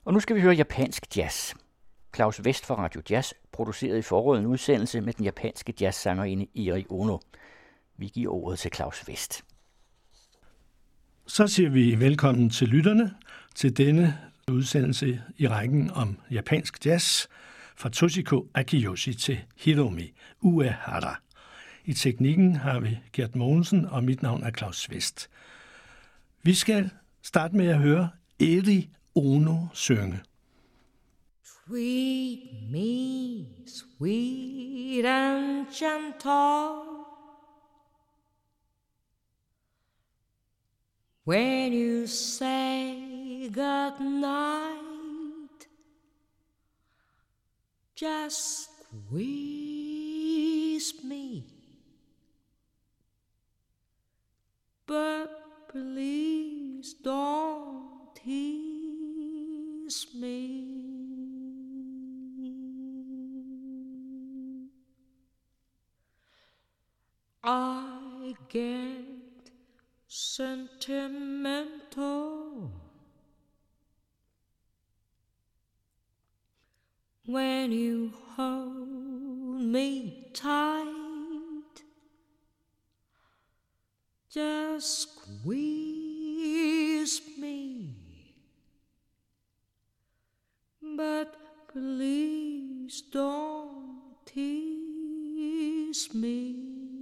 Og nu skal vi høre japansk jazz. Claus West fra Radio Jazz producerede i foråret en udsendelse med den japanske jazzsangerinde Eri Ono. Vi giver ordet til Claus West. Så siger vi velkommen til lytterne til denne udsendelse i rækken om japansk jazz fra Toshiko Akiyoshi til Hiromi Uehara. I teknikken har vi Gert Mogensen, og mit navn er Claus West. Vi skal starte med at høre Eri Ono synge. Treat me sweet and gentle when you say good night. Just squeeze me, but please don't tease me. I get sentimental when you hold me tight. Just squeeze me, but please don't tease me.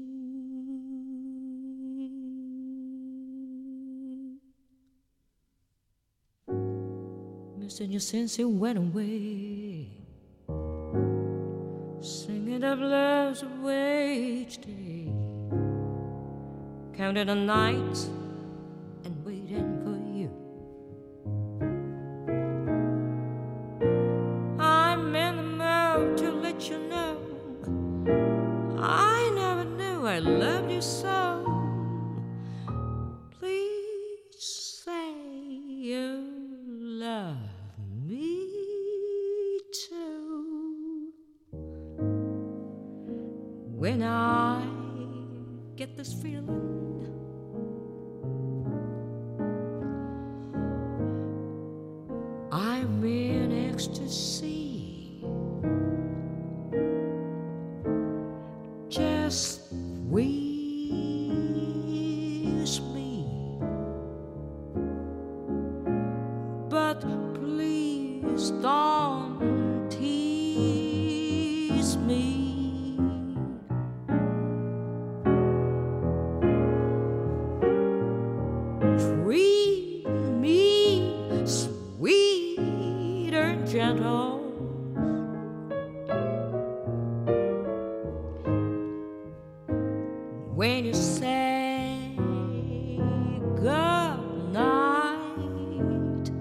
And your sense it went away, singing of love's away each day, counting the nights and waiting for you. I'm in the mood to let you know I never knew I loved you so. Please say you love me too. When I get this feeling, I'm in ecstasy. Just squeeze me, but please don't tease me. Treat me sweet and gentle when you say good night.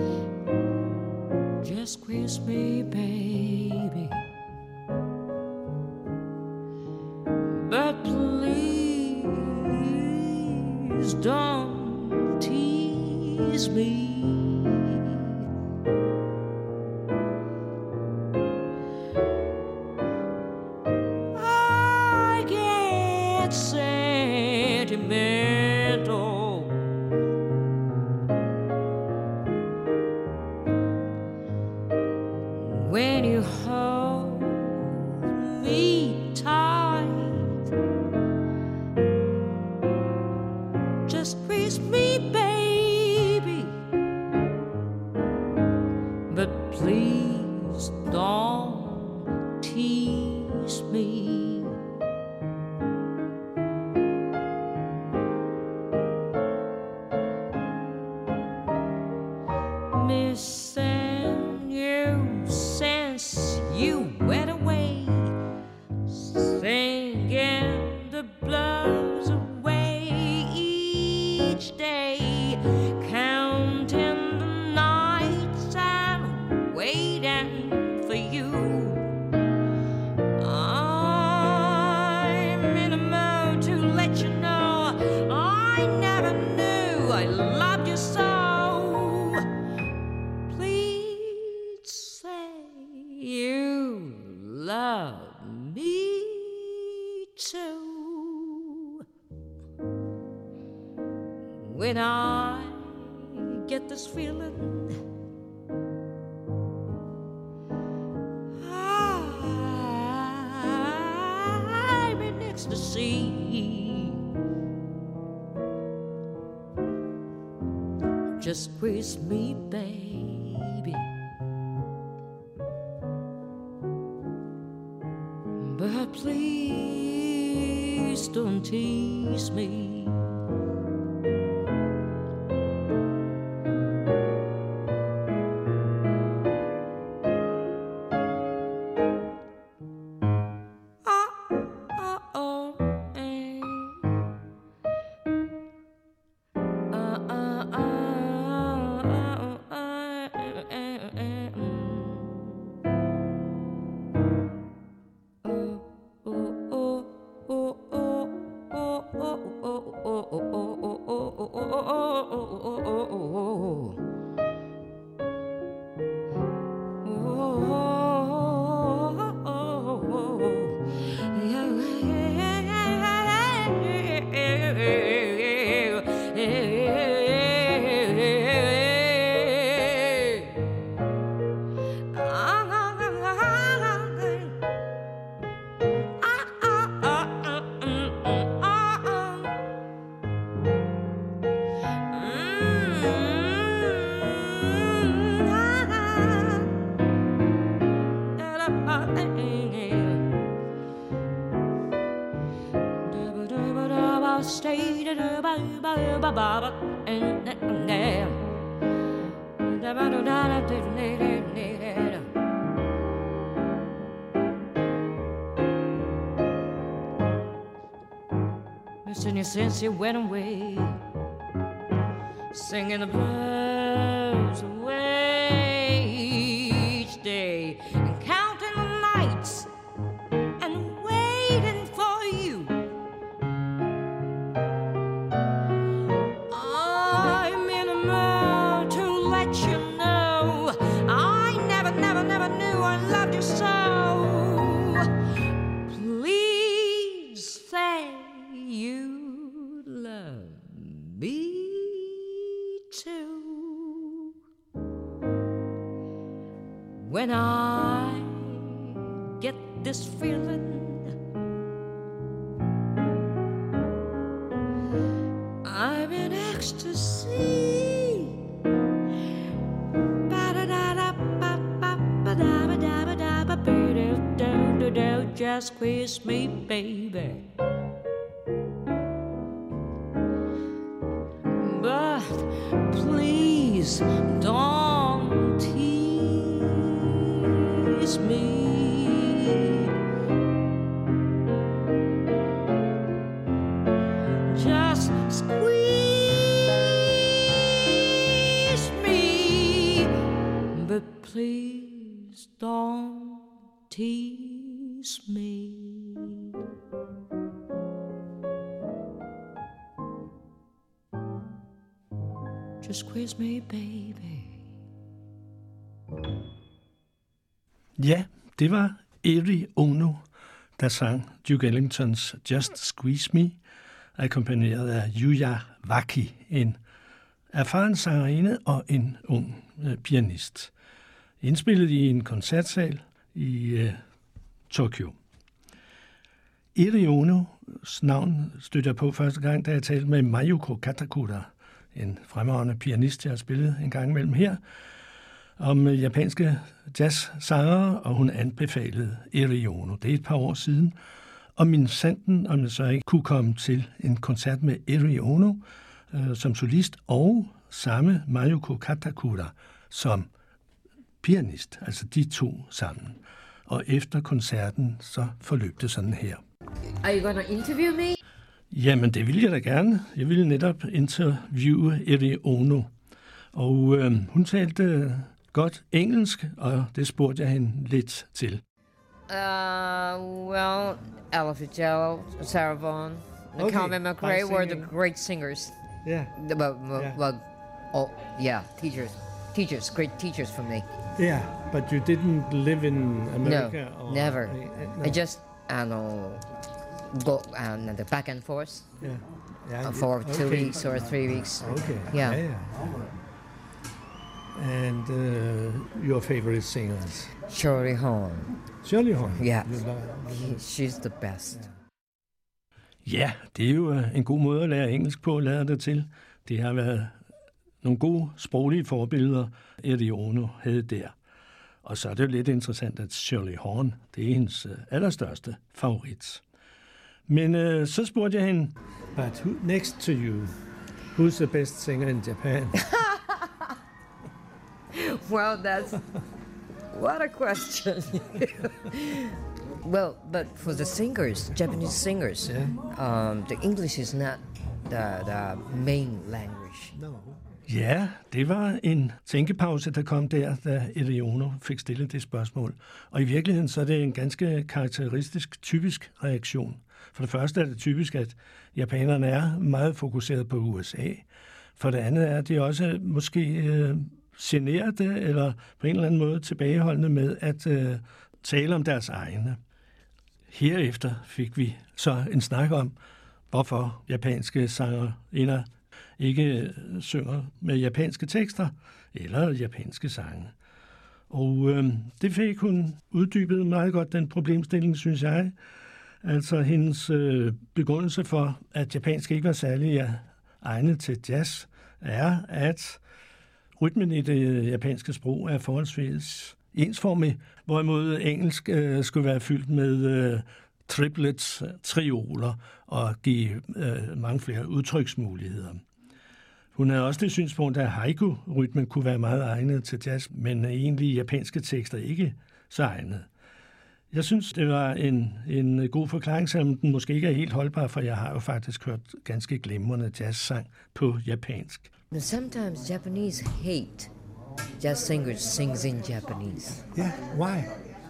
Just squeeze me, baby, but please don't tease me. I get sentimental when you hold me tight. Just squeeze me, baby, but please don't tease me. Missing you since you went away, singing the blues away each day, counting the nights and waiting for you. I'm in a mood to let you know I never knew I loved you so. You love me too. When I get this feeling, just squeeze me, baby. But please don't tease me. Since you went away, singing the blues away each day, and counting the nights and waiting for you. I'm in a mood to let you know I never knew I loved you so. Please say you love me too. When I get this feeling, I'm in ecstasy. Just squeeze me, baby. But please don't tease me. Just squeeze me. But please don't tease me. Just squeeze me, baby. Ja, det var Yeri Ono, der sang Duke Ellingtons Just Squeeze Me, akkompagneret af Yuya Waki, en erfaren sangerinde og en ung pianist. Indspillet i en koncertsal i Tokyo. Yeri Onos navn stødte jeg på første gang, da jeg talte med Mayuko Katakura, en fremragende pianist, jeg har spillet en gang imellem her, om japanske jazzsangere, og hun anbefalede Yeri Ono. Det er et par år siden, og min sanden, om jeg så ikke kunne komme til en koncert med Yeri Ono som solist, og samme Mayuko Katakura som pianist, altså de to sammen. Og efter koncerten, så forløb det sådan her. Are you gonna interview me? Jamen, det ville jeg da gerne. Jeg ville netop interviewe Yeri Ono. Og hun talte godt engelsk, og det spurgte jeg hende lidt til. Well, Ella Fitzgerald, Sarah Vaughan, and Carmen McRae were the great singers. Yeah. Teachers, great teachers for me. Yeah, but you didn't live in America? No, never. No. I just, go the back and forth for 2 weeks or 3 weeks. Okay. Yeah. And your favorite singers? Shirley Horn. Shirley Horn? Yeah. She's the best. Ja, det er jo en god måde at lære engelsk på, lader det til. Det har været nogle gode sproglige forbilleder, Yeri Ono havde der. Og så er det jo lidt interessant, at Shirley Horn, det er hendes allerstørste favorit. Men så spurgte jeg hende, but next to you, who's the best singer in Japan? Well, what a question. Well, but for the singers, Japanese singers, the English is not the main language. No. Ja, det var en tænkepause, der kom der, da Yeri Ono fik stillet det spørgsmål. Og i virkeligheden så er det en ganske karakteristisk, typisk reaktion. For det første er det typisk, at japanerne er meget fokuseret på USA. For det andet er de også måske generede eller på en eller anden måde tilbageholdende med at tale om deres egne. Herefter fik vi så en snak om, hvorfor japanske sangerinder ikke synger med japanske tekster eller japanske sange. Og det fik hun uddybet meget godt, den problemstilling, synes jeg. Altså hendes begrundelse for, at japansk ikke var særlig egnet til jazz, er, at rytmen i det japanske sprog er forholdsvis ensformig, hvorimod engelsk skulle være fyldt med triplets, trioler og give mange flere udtryksmuligheder. Hun havde også det synspunkt, at haiku-rytmen kunne være meget egnet til jazz, men egentlig japanske tekster ikke så egnet. Jeg synes, det var en god forklaring, selvom den måske ikke er helt holdbar, for jeg har jo faktisk hørt ganske glimrende jazzsang på japansk. Sometimes Japanese hate jazz singers sings in Japanese. Yeah, why?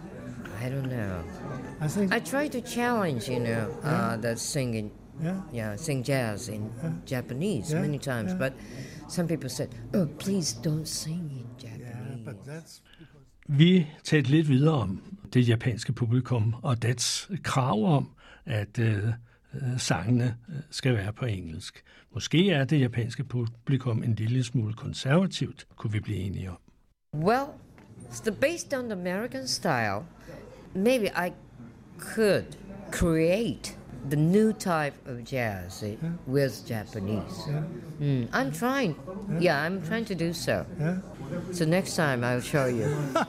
I don't know. I try to challenge, the singing. Yeah, sing jazz in Japanese many times, but some people said, "Oh, please don't sing in Japanese." Vi talte lidt videre om det japanske publikum og dets krav om, at sangene skal være på engelsk. Måske er det japanske publikum en lille smule konservativt, kunne vi blive enige om. Well, based on the American style, maybe I could create the new type of jazz with Japanese. I'm trying. I'm trying to do so. So next time I'll show you.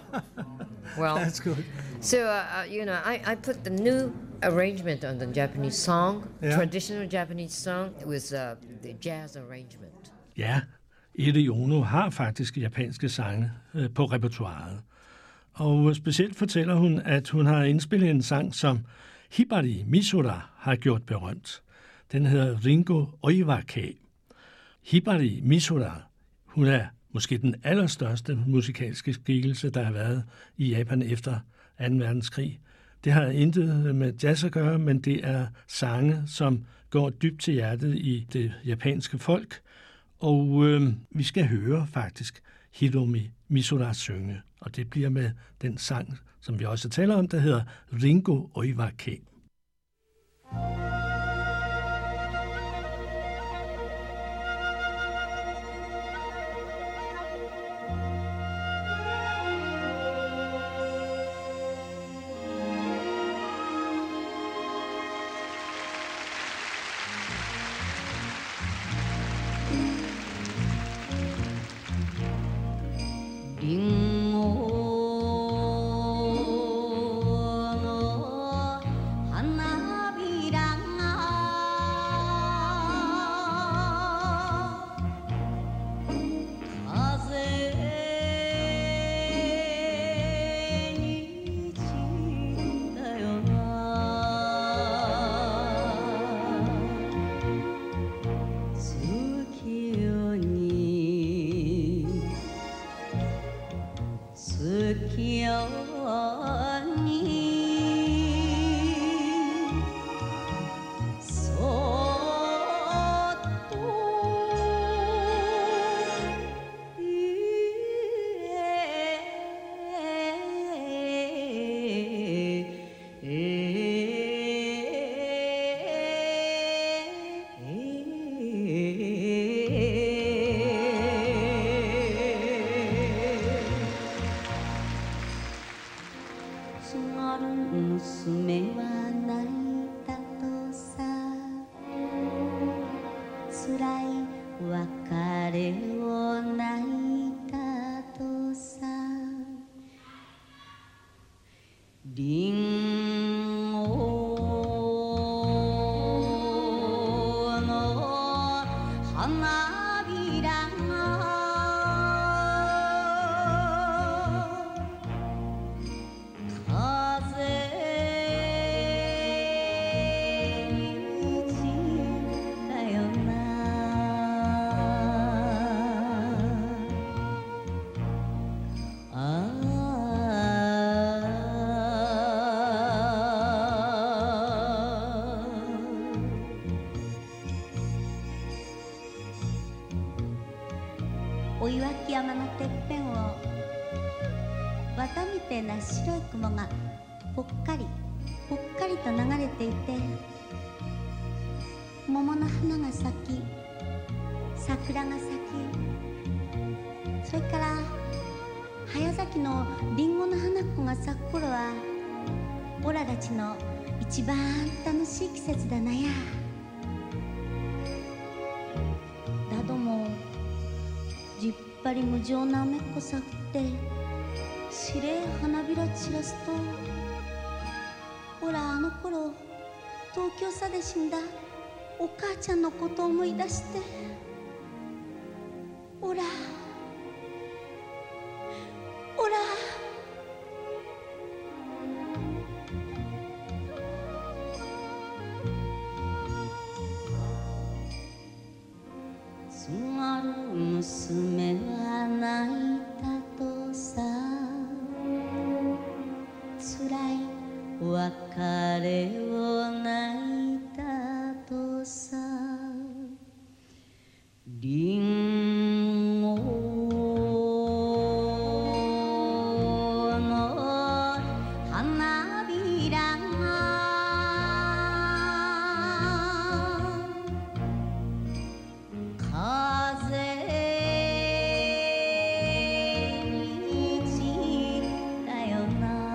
Well, that's good. So I put the new arrangement on the Japanese song, traditional Japanese song, with the jazz arrangement. Ja, Yeri Ono har faktisk japanske sange på repertoiret. Og specielt fortæller hun, at hun har indspillet en sang, som Hibari Misura har gjort berømt. Den hedder Ringo Oiwake. Hibari Misura, hun er måske den allerstørste musikalske skikkelse, der har været i Japan efter 2. verdenskrig. Det har intet med jazz at gøre, men det er sange, som går dybt til hjertet i det japanske folk. Og vi skal høre faktisk Hiromi Misura synge, og det bliver med den sang, som vi også taler om, der hedder Ringo Oiwake. リンゴの花びらが風に散ったよなお岩木山のてっぺんを綿みてえな白い雲がぽっかりぽっかりと流れていて、桃の花が咲き桜が咲き、それから早咲きのリンゴの花子が咲く頃はオラたちの一番楽しい季節だなや。だどもじっぱり無情な雨っこさ降って白い花びら散らすと、おらあの頃東京さで死んだお母ちゃんのことを思い出して、おら津軽娘が泣いたとさ、つらい別れを泣いたとさ、リンゴの花びらが風に散ったよな。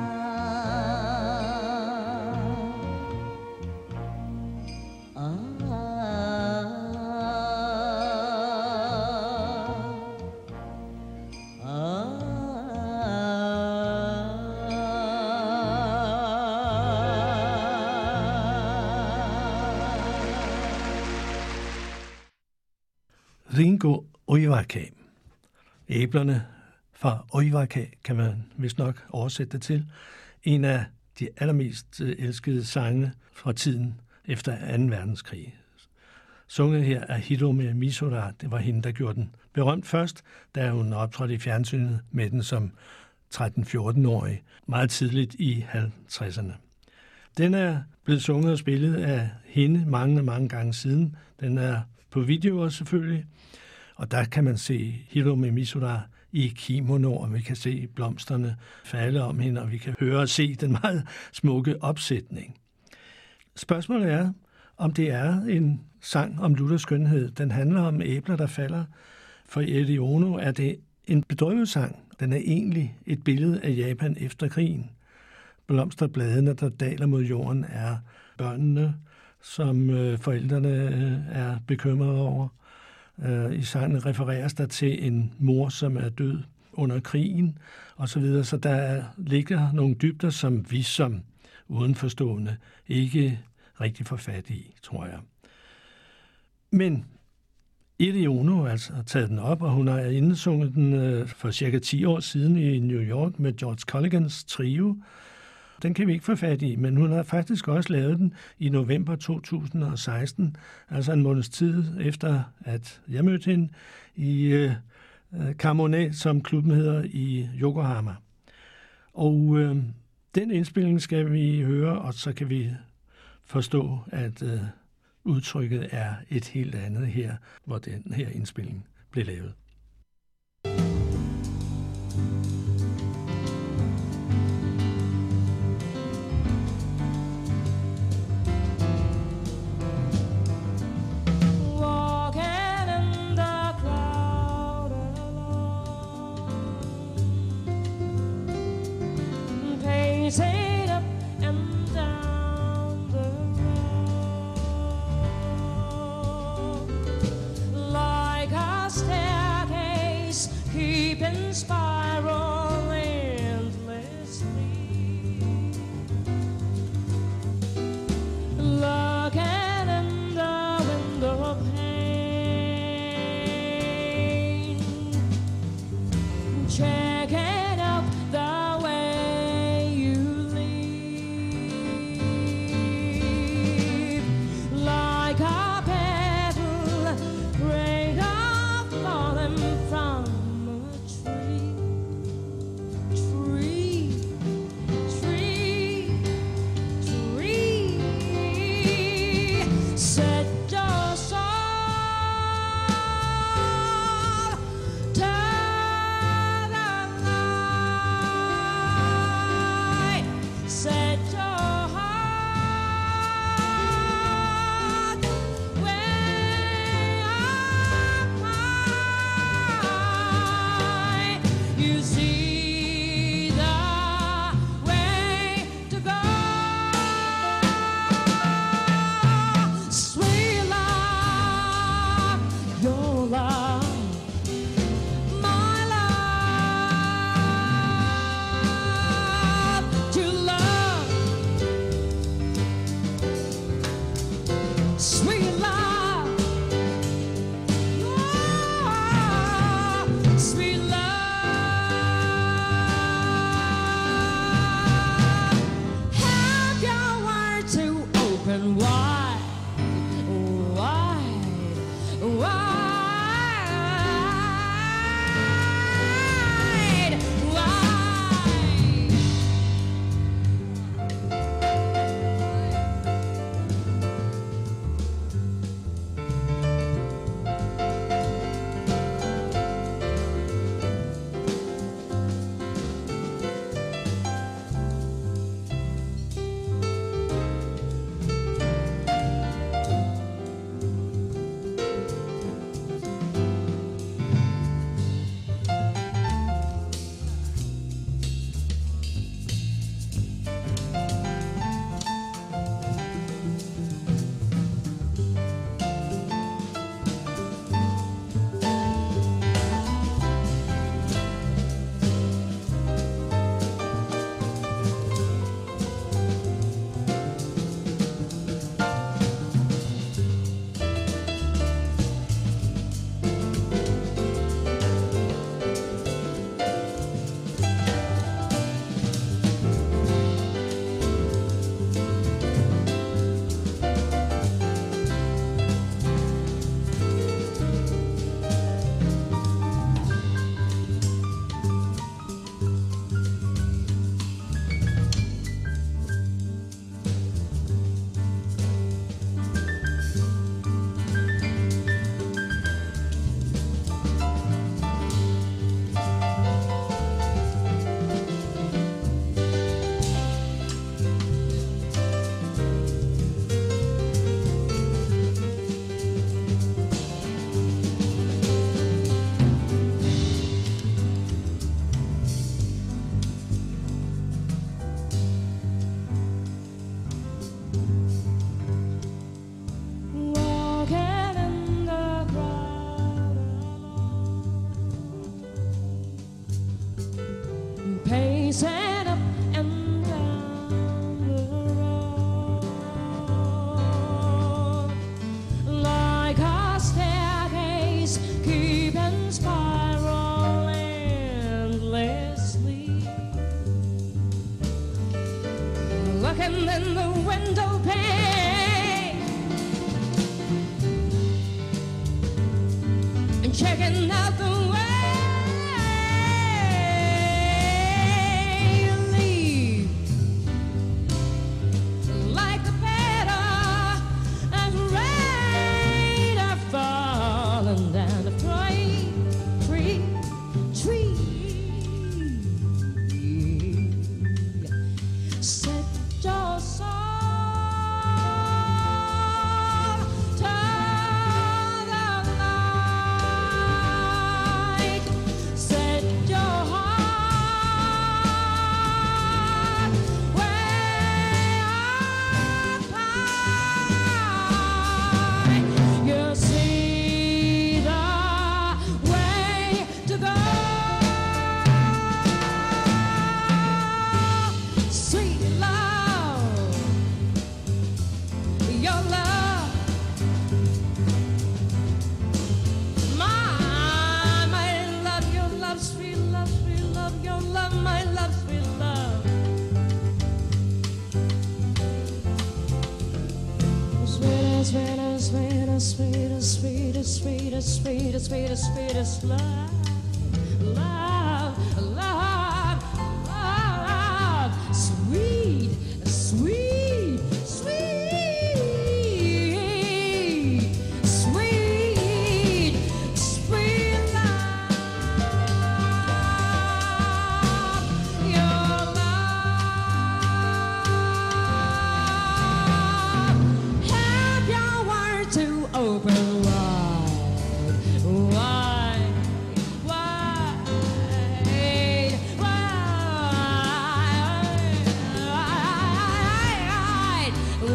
Ringo Oiwake. Æblerne fra Oiwake kan man vist nok oversætte det til. En af de allermest elskede sange fra tiden efter 2. verdenskrig. Sunget her af Hirome Misora. Det var hende, der gjorde den berømt først, da hun optrådte i fjernsynet med den som 13-14-årig, meget tidligt i 50'erne. Den er blevet sunget og spillet af hende mange gange siden. Den er på videoer selvfølgelig, og der kan man se Hirome Misora i kimono, og vi kan se blomsterne falde om hende, og vi kan høre og se den meget smukke opsætning. Spørgsmålet er, om det er en sang om Luthers skønhed. Den handler om æbler, der falder. For Yoko Ono er det en bedrøvelsessang. Den er egentlig et billede af Japan efter krigen. Blomsterbladene, der daler mod jorden, er børnene, som forældrene er bekymrede over. I sangen refereres der til en mor, som er død under krigen, osv. Så der ligger nogle dybder, som vi som udenforstående ikke rigtig får fat i, tror jeg. Men Yoko Ono altså har taget den op, og hun har indsunget den for cirka 10 år siden i New York med George Colligans trio. Den kan vi ikke få fat i, men hun har faktisk også lavet den i november 2016, altså en måneds tid efter, at jeg mødte hende i Carmonet, som klubben hedder, i Yokohama. Og den indspilling skal vi høre, og så kan vi forstå, at udtrykket er et helt andet her, hvor den her indspilling blev lavet. Up and down the road like a staircase keeping spiral endlessly. checking out the way you leave, like a petal break off falling from a tree. Set your soul to the light. Set your heart way up high. You see the way to go. Sweet love, your love, my love, to love. Sweet love, oh, sweet love. Have your heart to open wide, wide, wide, wide. Walking in the crowd alone, pacing up and down the road, like a staircase keeping spiral endlessly. Looking in the window pane and checking out the way you leave, like the petal and rain are falling down the tree. Set your soul to the light. your love, my love, sweet love. Sweetest, sweetest, sweetest, sweetest, sweetest, sweetest, sweetest, sweetest love, love, love, love, sweet, sweet, sweet, sweet, sweet love, your love. Have your word to open wide, wide, wide, wide, wide,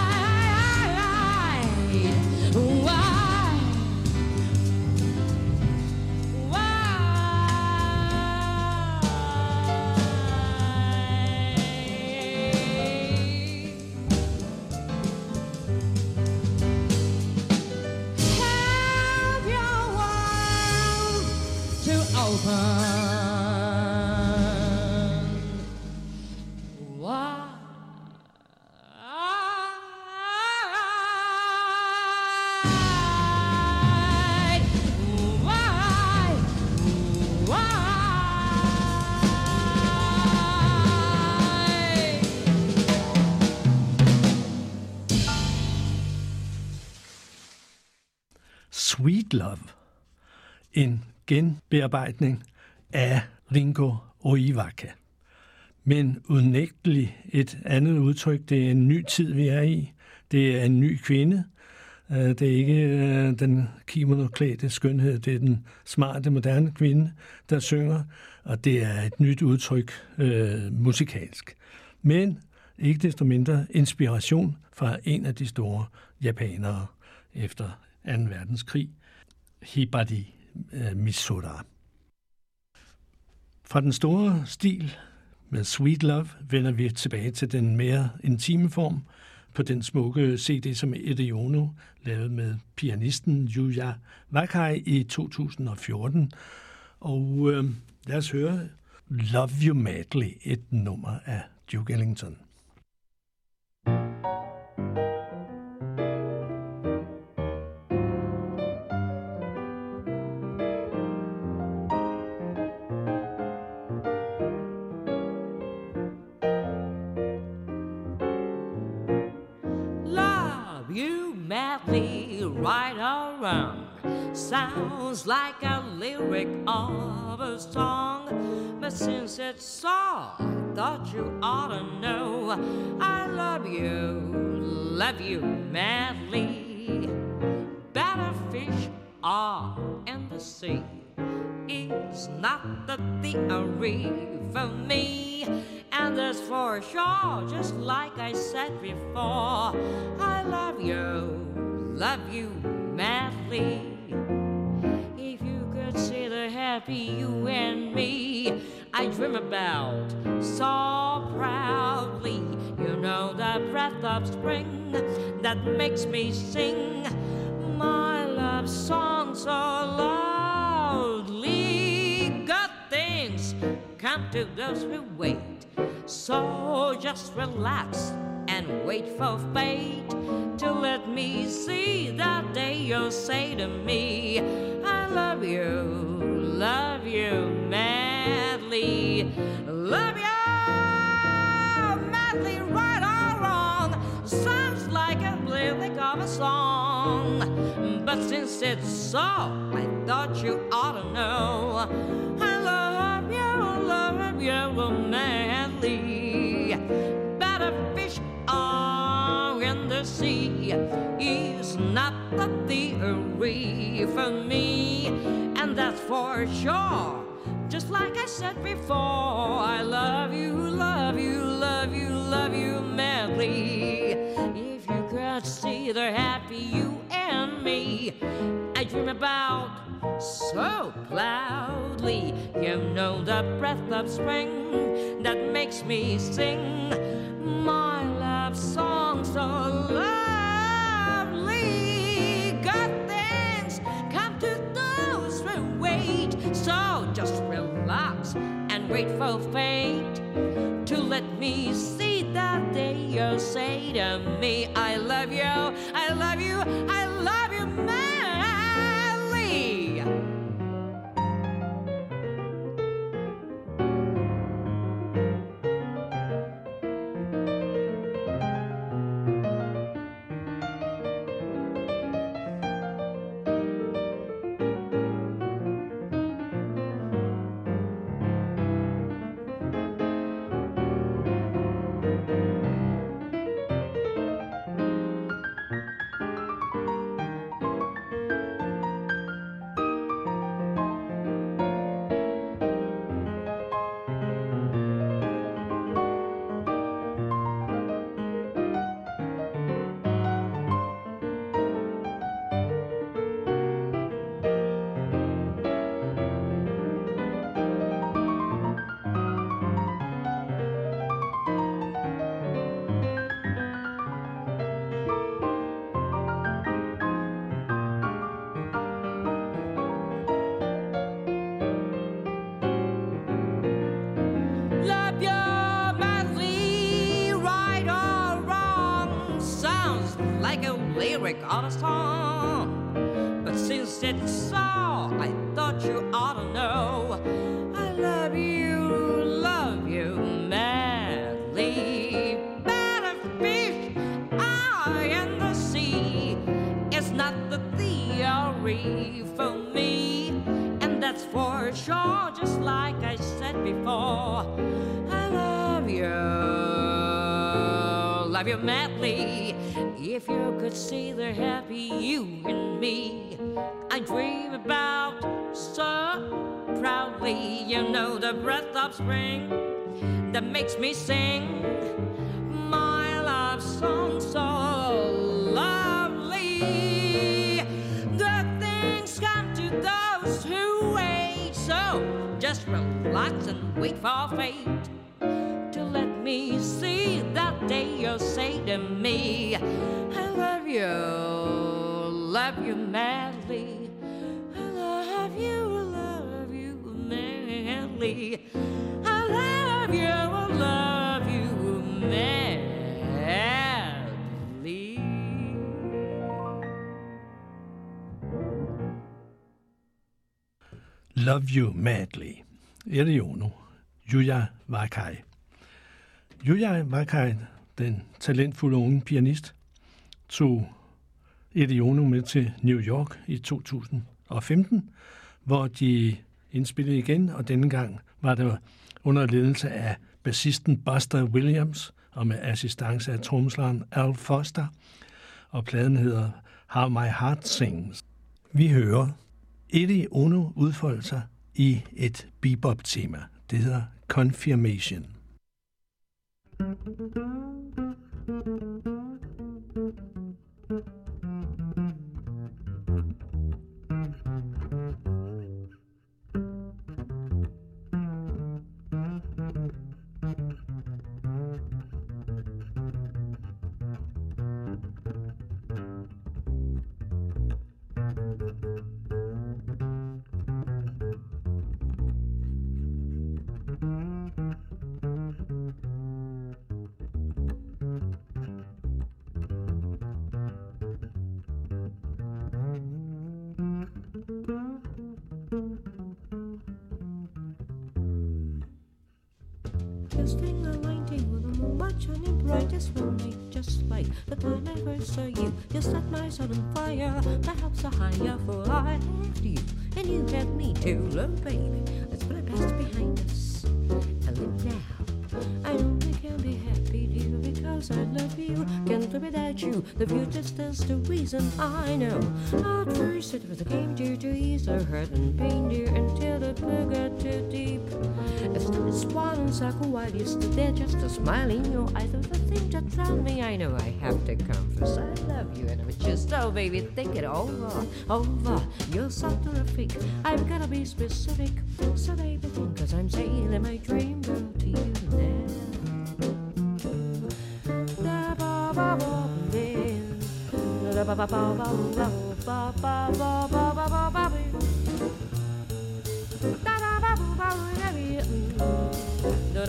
have your world to open wide, wide, wide. Sweet Love, en genbearbejdning af Ringo Oiwaka. Men unægteligt et andet udtryk. Det er en ny tid, vi er i. Det er en ny kvinde. Det er ikke den kimonoklædte skønhed. Det er den smarte, moderne kvinde, der synger. Og det er et nyt udtryk musikalsk. Men ikke desto mindre inspiration fra en af de store japanere efter 2. verdenskrig, Hibari Misora. Fra den store stil med Sweet Love vender vi tilbage til den mere intime form på den smukke CD, som Eri Ono lavede med pianisten Yuya Wakai i 2014. Og lad os høre Love You Madly, et nummer af Duke Ellington. Love you madly right around. Sounds like a lyric of a song. But since it's so, I thought you ought to know I love you madly. Better fish are in the sea. It's not the theory for me. And that's for sure, just like I said before, I love you madly. If you could see the happy you and me I dream about so proudly, you know the breath of spring that makes me sing my love song so loudly. Good things come to those who wait. So just relax and wait for fate to let me see that day you'll say to me, I love you madly. Love you madly, right or wrong. Sounds like a lyric of a song. But since it's so, I thought you ought to know I love you madly. Better fish are in the sea. Is not the theory for me, and that's for sure. Just like I said before, I love you madly. If you could see the happy you and me I dream about so loudly, you know the breath of spring that makes me sing my love song so lovely. Good things come to those who wait, so just relax and and wait for fate to let me see that day you'll say to me, I love you, I love you, I love you madly. Lyric of a song, but since it's so, I thought you ought to know. I love you madly. Better fish are in the sea. It's not the theory for me, and that's for sure. Just like I said before, I love you madly. If you could see the happy you and me, I dream about so proudly. You know, the breath of spring that makes me sing my love song so lovely. Good things come to those who wait, so just relax and wait for fate to let me see that day you'll say to me, I love you madly. I love you madly. I love you madly. Love You Madly. Eri Ono, Yuya Wakai. Yuya Wakai, den talentfulde unge pianist, tog Eri Ono med til New York i 2015, hvor de indspillede igen, og denne gang var det under ledelse af bassisten Buster Williams og med assistance af trommeslageren Al Foster, og pladen hedder How My Heart Sings. Vi hører Eri Ono udfolde sig i et bebop-tema. Det hedder Confirmation. This thing I like to with a moonlight shining bright as moonlight, just like the time I first saw you. You set my soul on fire, perhaps a higher, for I had you, and you had me too. Look, baby, let's put the past behind us and live now. I know we can be happy, dear, because I love you. Can't live without you. The future stands to reason, I know. At first it was a game, dear, to ease our hurt and pain, dear, until the blue got too deep. As the swan and circle while you stood there, just a smile in your eyes of the thing that drowned me. I know I have to confess I love you, and I'm just, oh baby, think it over. You're so terrific, I've gotta be specific. So baby, think, 'cause I'm sailing my dream girl to you now.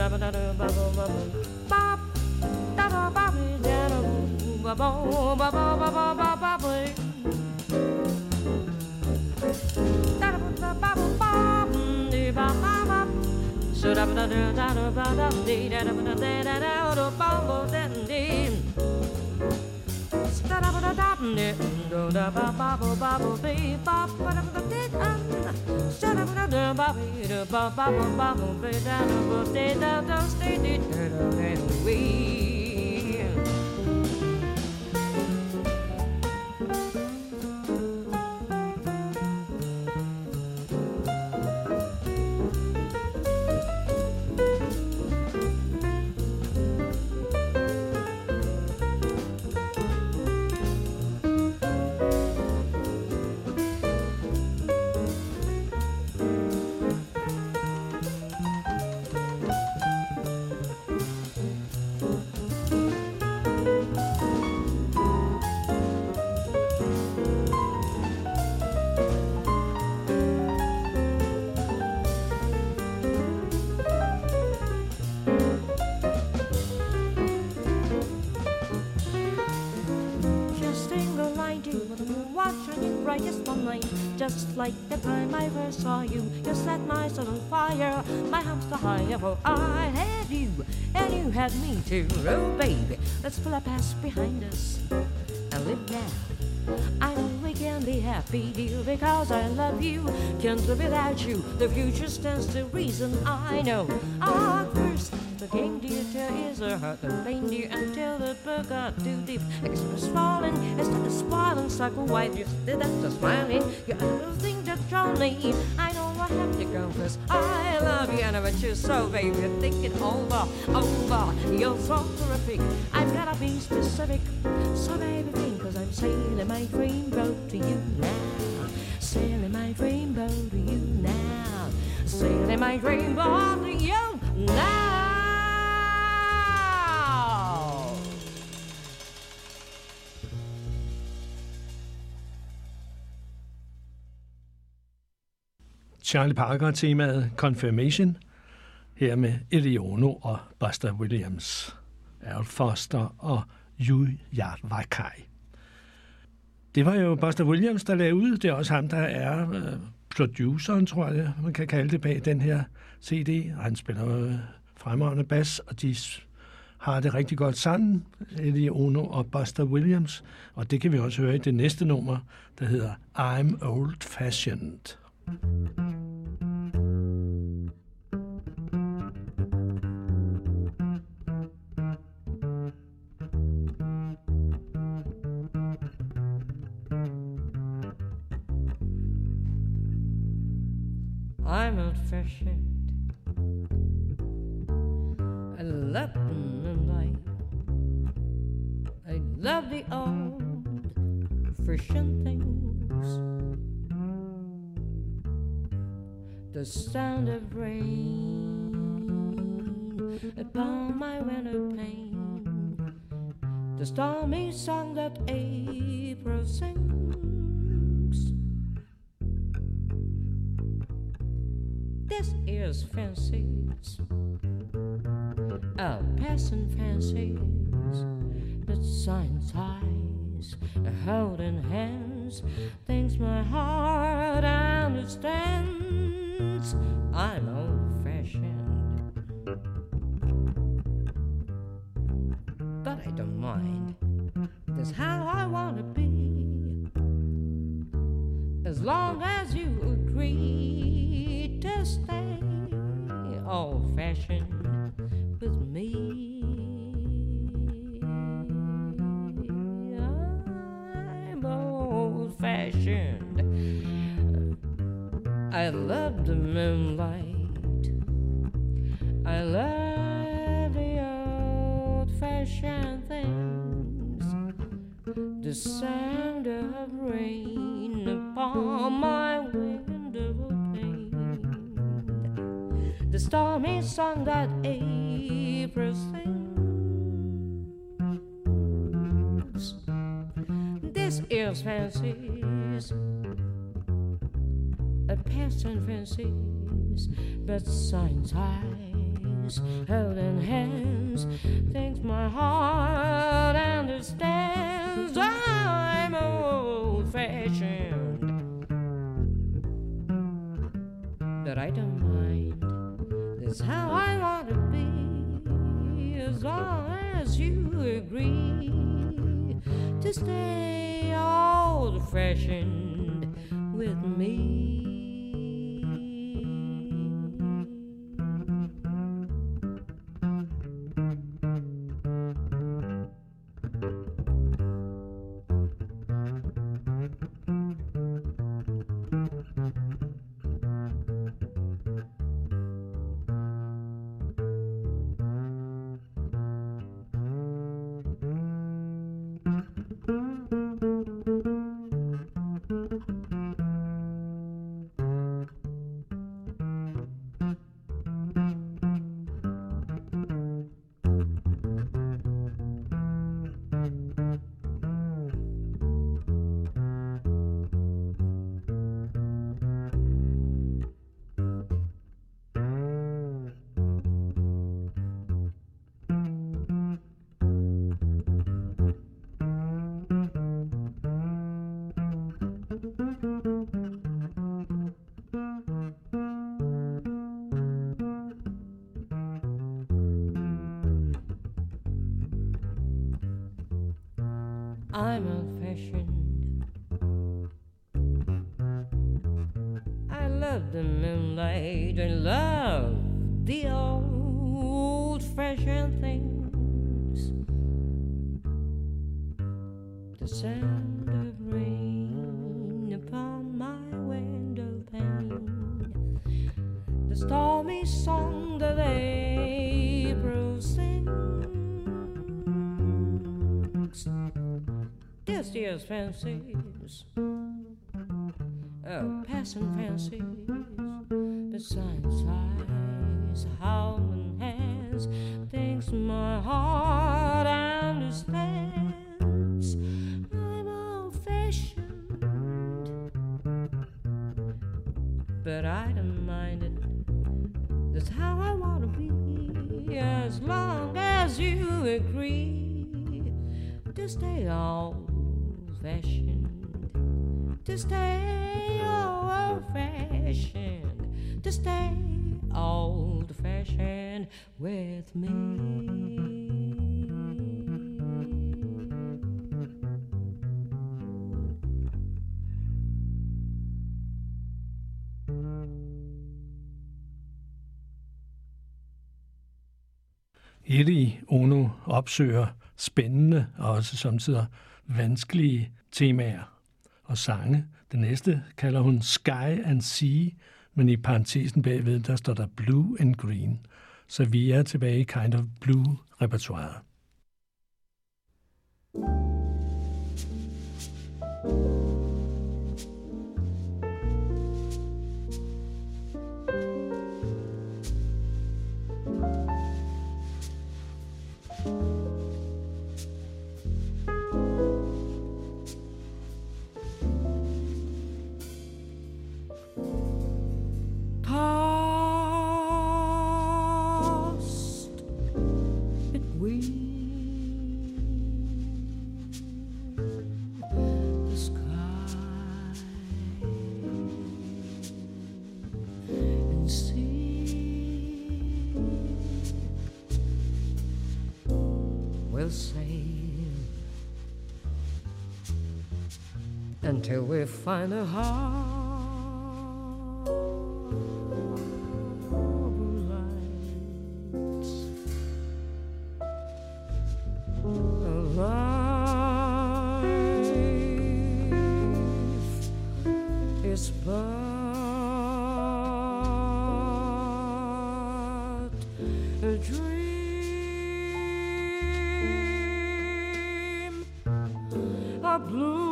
Just like the time I first saw you, you set my soul on fire, my arms so high, for I had you, and you had me too. Oh baby, let's pull our past behind us and live now. I know we can be happy, dear, because I love you. Can't live without you, the future stands to reason, I know. Our first the game, dear, is a heart of reindeer until the book got too deep. Express falling, instead of spoiling, circle white, you did that just smiling. You're everything that drawn me. I know I have to confess, I love you, and I want you so, baby. Think it over. You're so terrific. I've gotta be specific. So, baby, think, 'cause I'm sailing my dreamboat to you now. Sailing my dreamboat to you now. Sailing my dreamboat to you now. Charlie Parker-temaet Confirmation, her med Eddie Ono og Buster Williams, Al Foster og Yu Yavakai. Det var jo Buster Williams, der lavede ud. Det er også ham, der er produceren, tror jeg, man kan kalde det, bag den her CD. Og han spiller fremragende bas, og de har det rigtig godt sammen, Eddie Ono og Buster Williams. Og det kan vi også høre i det næste nummer, der hedder I'm Old Fashioned. I'm old-fashioned. I love the moonlight. I love the old-fashioned things. The sound of rain upon my window pane. The stormy song that April sings. This is fancies, passing fancies, that signs eyes, holding hands, things my heart understands. I'm old-fashioned, but I don't mind. That's how I want to be, as long as you agree to stay old-fashioned with me. I'm old-fashioned. I love the moonlight. I love the old-fashioned things. The sound of rain upon my window pane. The stormy song that April sings. This is fancies, passing fancies, but signs eyes, hands, holding hands, things my heart understands. I'm old-fashioned, but I don't mind. That's how I want to be, as long as you agree to stay old-fashioned with me. I'm old-fashioned. I love the moonlight. I love the old-fashioned things. The sound of rain upon my window pane. The stormy song that April sings. This year's fancies, oh, passing fancies, besides sighs, howling hands, things my heart understands. I'm old-fashioned, but I don't mind it. That's how I want to be, as long as you agree to stay old-fashioned, to stay old-fashioned, to stay old-fashioned with me. Eri Ono opsøger spændende og også samtidig vanskelige temaer og sange. Den næste kalder hun Sky and Sea, men i parentesen bagved, der står der Blue and Green. Så vi er tilbage i Kind of Blue-repertoiret. Until we find a harbor lights, life is but a dream, a blue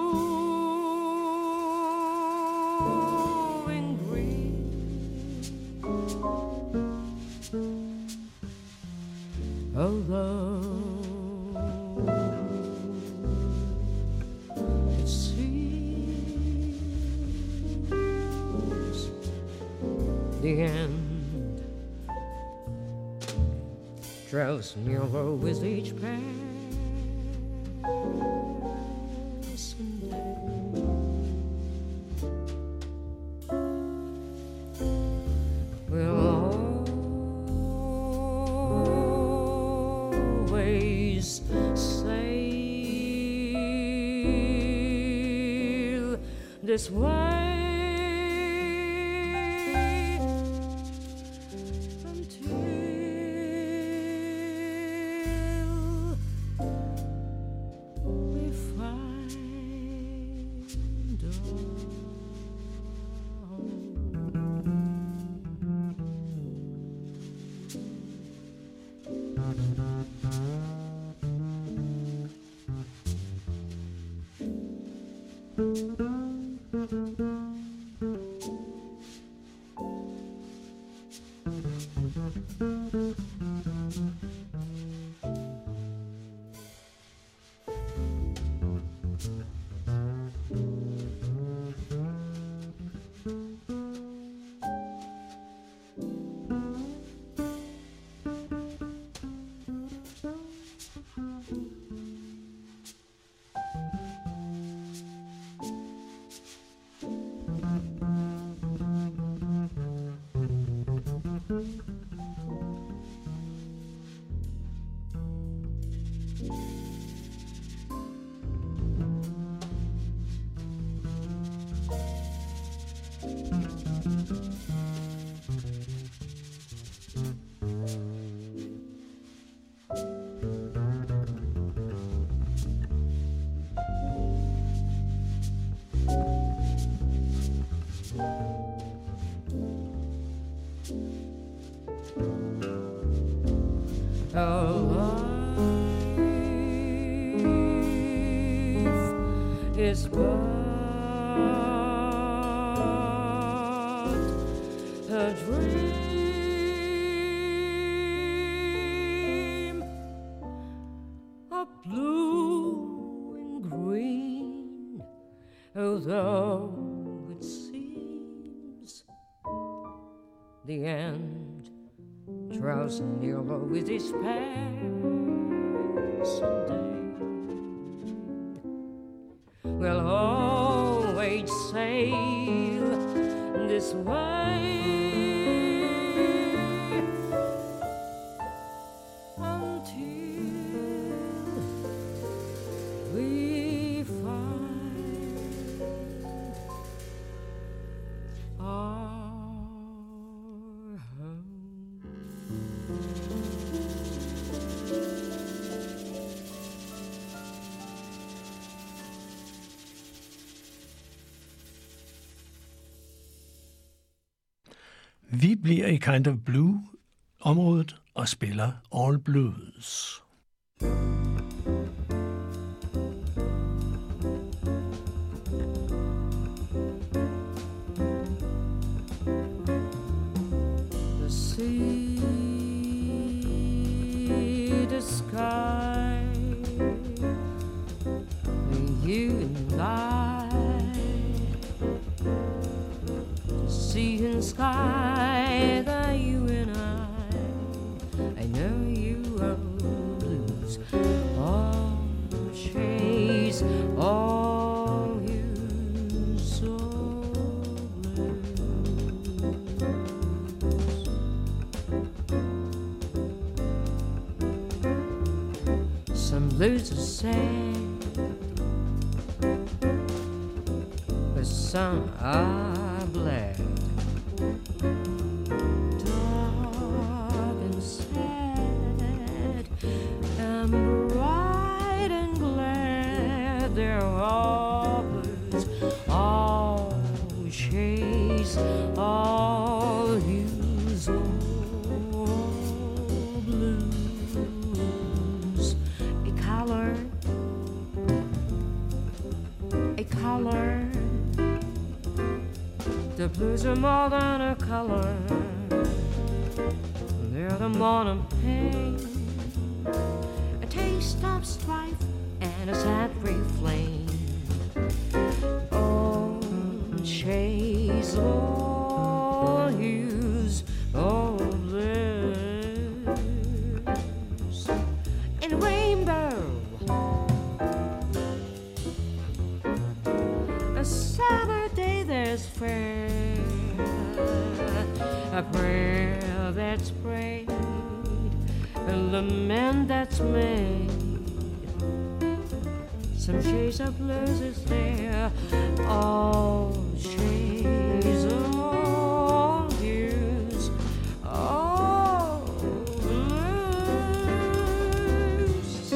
it seems the end draws nearer with each passing day. Will always sail this way. Is but a dream of blue and green, although it seems the end draws nearer with each passing day. Will always sail this way until we find our home. Vi bliver i Kind of Blue-området og spiller All Blues. The sea, the sky, and you and I, the sea and sky, that you and I know you will lose all chase, all you so blues. Some blues are sad, but some are black. Dark and sad, and bright and glad, they're all blues, all chase, all use, all blues. A color, a color. The blues are more than a color. They're the morning pain, a taste of strife and a sad refrain. All chase, all use, all bliss. and lament that's made. Some shades of blues is there, all shades of all hues, all blues.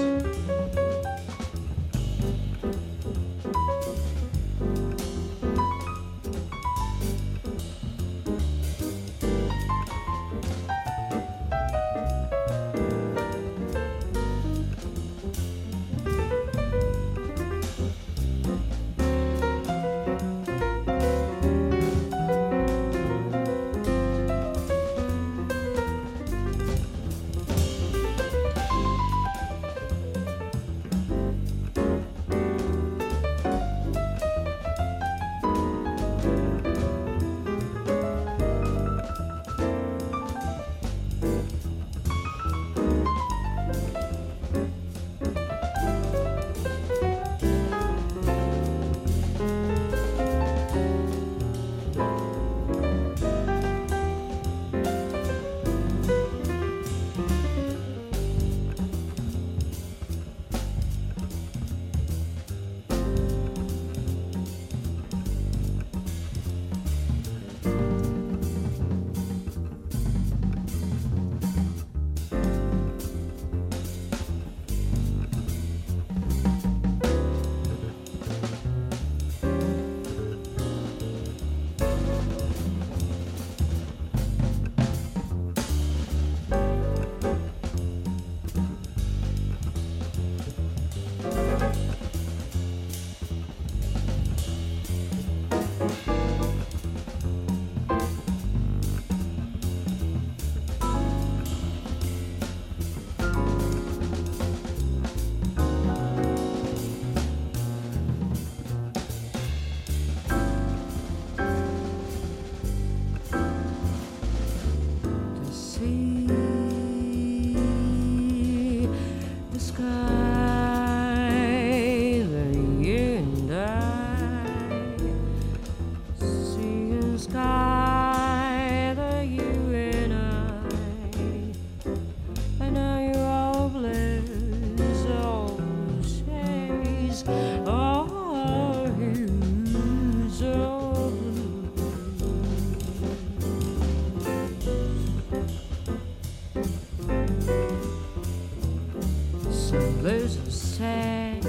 blues are sad,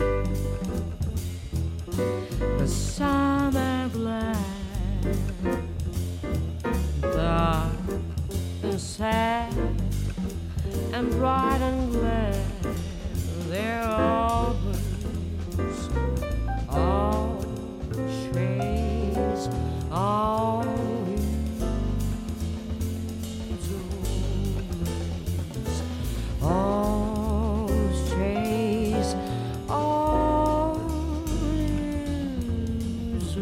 but some are glad, dark and sad, and bright and glad. They're all blues, all shades, all hues, all shades, all hues,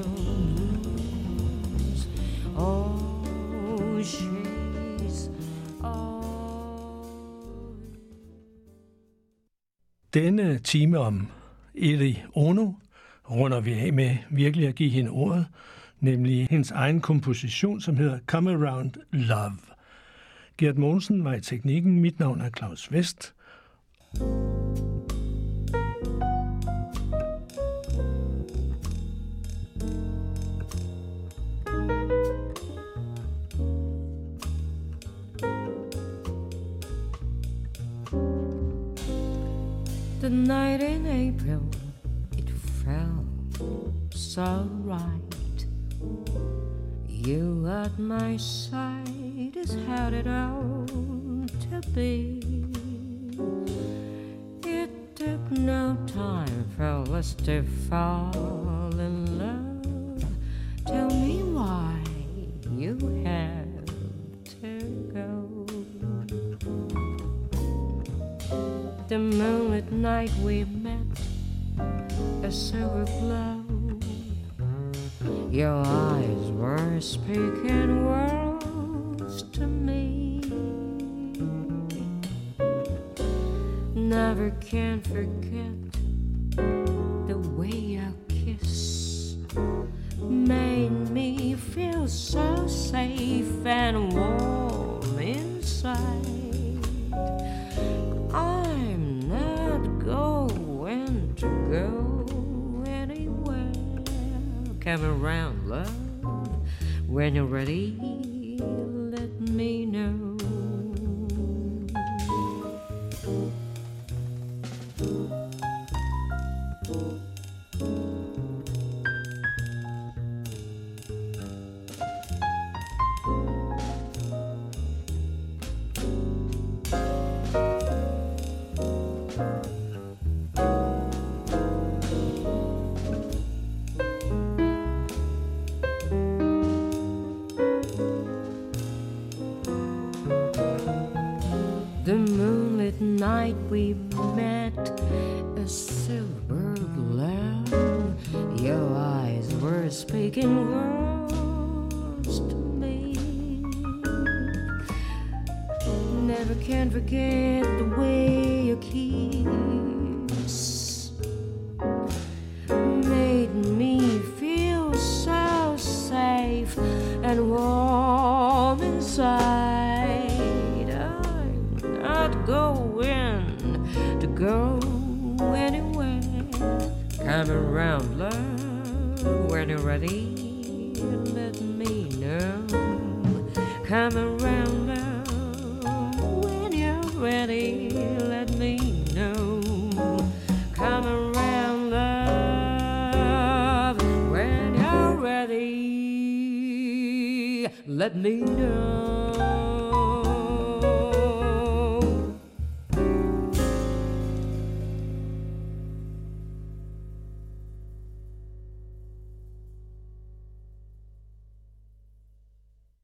all shades, all. Denne time om Eri Ono runder vi af med virkelig at give hende ordet, nemlig hendes egen komposition, som hedder Come Around Love. Gert Mogensen var i teknikken. Mit navn er Claus West. The night in April, it felt so right. You at my side is how it ought to be. It took no time for us to fall in love. Tell me why you had to go. The moonlit night we met, a silver glow. Your eyes were speaking words to me. Never can forget the way your kiss made me feel so safe and warm inside. Come around, love. When you're ready, let me know. The moonlit night we met, a silver glow. Your eyes were speaking words to me. Never can forget the way your kiss made me feel so safe and warm inside. Going to go anywhere. Come around, love, when you're ready, let me know. Come around, love, when you're ready, let me know. Come around, love, when you're ready, let me know.